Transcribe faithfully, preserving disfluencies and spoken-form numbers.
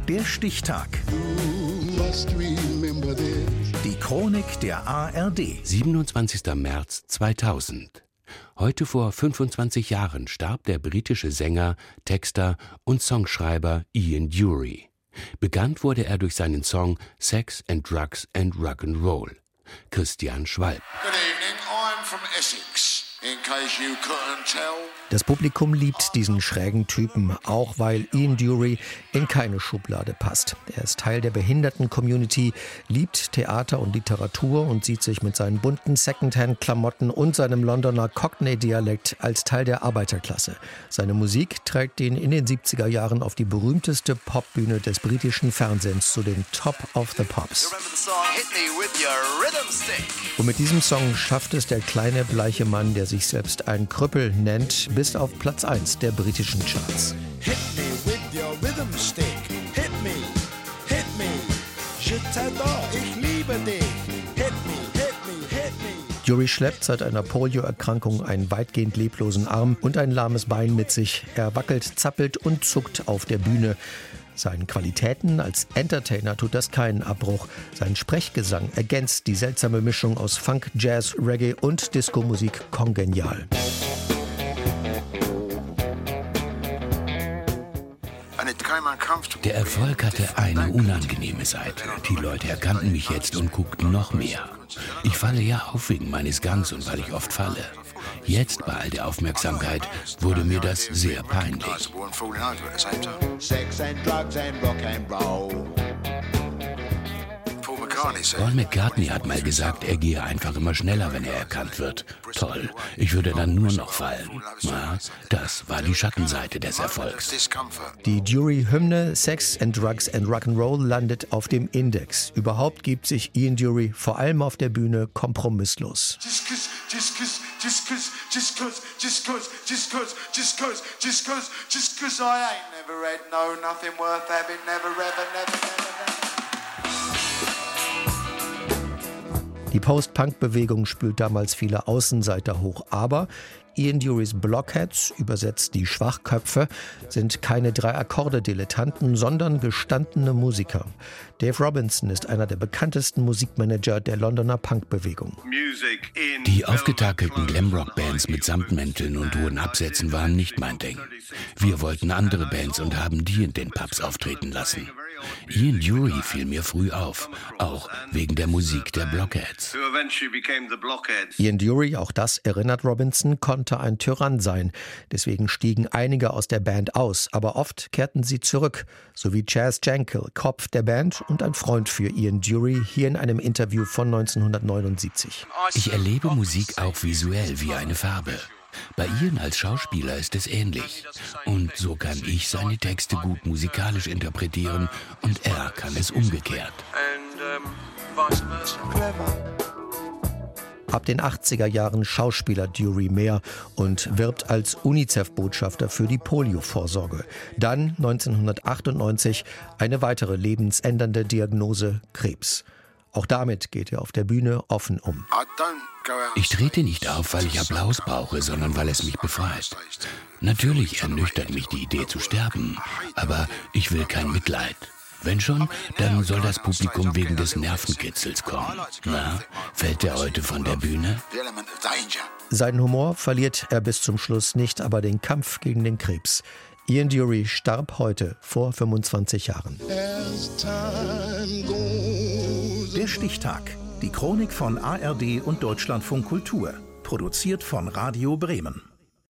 Der Stichtag. Die Chronik der A R D. siebenundzwanzigster März zweitausend. Heute vor fünfundzwanzig Jahren starb der britische Sänger, Texter und Songschreiber Ian Dury. Bekannt wurde er durch seinen Song Sex and Drugs and Rock'n'Roll. Christian Schwalb. Good evening, I'm from Essex. In case you couldn't tell. Das Publikum liebt diesen schrägen Typen, auch weil Ian Dury in keine Schublade passt. Er ist Teil der Behinderten-Community, liebt Theater und Literatur und sieht sich mit seinen bunten Secondhand-Klamotten und seinem Londoner Cockney-Dialekt als Teil der Arbeiterklasse. Seine Musik trägt ihn in den siebziger Jahren auf die berühmteste Popbühne des britischen Fernsehens zu den Top of the Pops. Und mit diesem Song schafft es der kleine bleiche Mann, der sich selbst ein Krüppel nennt, bis auf Platz eins der britischen Charts. Hit me with your rhythm stick. Hit me, hit me. Je t'adore, ich liebe dich. Hit me, hit me, hit me. Dury schleppt seit einer Polioerkrankung einen weitgehend leblosen Arm und ein lahmes Bein mit sich. Er wackelt, zappelt und zuckt auf der Bühne. Seinen Qualitäten als Entertainer tut das keinen Abbruch. Sein Sprechgesang ergänzt die seltsame Mischung aus Funk, Jazz, Reggae und Disco-Musik kongenial. Der Erfolg hatte eine unangenehme Seite. Die Leute erkannten mich jetzt und guckten noch mehr. Ich falle ja auf wegen meines Gangs und weil ich oft falle. Jetzt, bei all der Aufmerksamkeit, wurde mir das sehr peinlich. Sex and drugs and rock and roll. Paul McCartney hat mal gesagt, er gehe einfach immer schneller, wenn er erkannt wird. Toll, ich würde dann nur noch fallen. Na, das war die Schattenseite des Erfolgs. Die Dury-Hymne Sex and Drugs and Rock'n'Roll landet auf dem Index. Überhaupt gibt sich Ian Dury vor allem auf der Bühne kompromisslos. Just cause, just cause, just cause, just cause, just cause, just cause, just cause, just cause, just cause I ain't never had no nothing worth having, never ever, never, never, never. Die Post-Punk-Bewegung spült damals viele Außenseiter hoch, aber Ian Durys Blockheads, übersetzt die Schwachköpfe, sind keine Drei-Akkorde-Dilettanten, sondern gestandene Musiker. Dave Robinson ist einer der bekanntesten Musikmanager der Londoner Punk-Bewegung. Die aufgetakelten Glamrock-Bands mit Samtmänteln und hohen Absätzen waren nicht mein Ding. Wir wollten andere Bands und haben die in den Pubs auftreten lassen. Ian Dury fiel mir früh auf, auch wegen der Musik der Blockheads. Ian Dury, auch das erinnert Robinson, konnte ein Tyrann sein. Deswegen stiegen einige aus der Band aus, aber oft kehrten sie zurück, so wie Chas Jankel, Kopf der Band und ein Freund für Ian Dury, hier in einem Interview von neunzehnhundertneunundsiebzig. Ich erlebe Musik auch visuell wie eine Farbe. Bei Ian als Schauspieler ist es ähnlich. Und so kann ich seine Texte gut musikalisch interpretieren und er kann es umgekehrt. Ab den achtziger Jahren Schauspieler Dury mehr und wirbt als UNICEF-Botschafter für die Polio-Vorsorge. Dann neunzehnhundertachtundneunzig eine weitere lebensändernde Diagnose: Krebs. Auch damit geht er auf der Bühne offen um. Ich trete nicht auf, weil ich Applaus brauche, sondern weil es mich befreit. Natürlich ernüchtert mich die Idee zu sterben, aber ich will kein Mitleid. Wenn schon, dann soll das Publikum wegen des Nervenkitzels kommen. Na, fällt er heute von der Bühne? Seinen Humor verliert er bis zum Schluss nicht, aber den Kampf gegen den Krebs. Ian Dury starb heute vor fünfundzwanzig Jahren. Der Stichtag. Die Chronik von A R D und Deutschlandfunk Kultur. Produziert von Radio Bremen.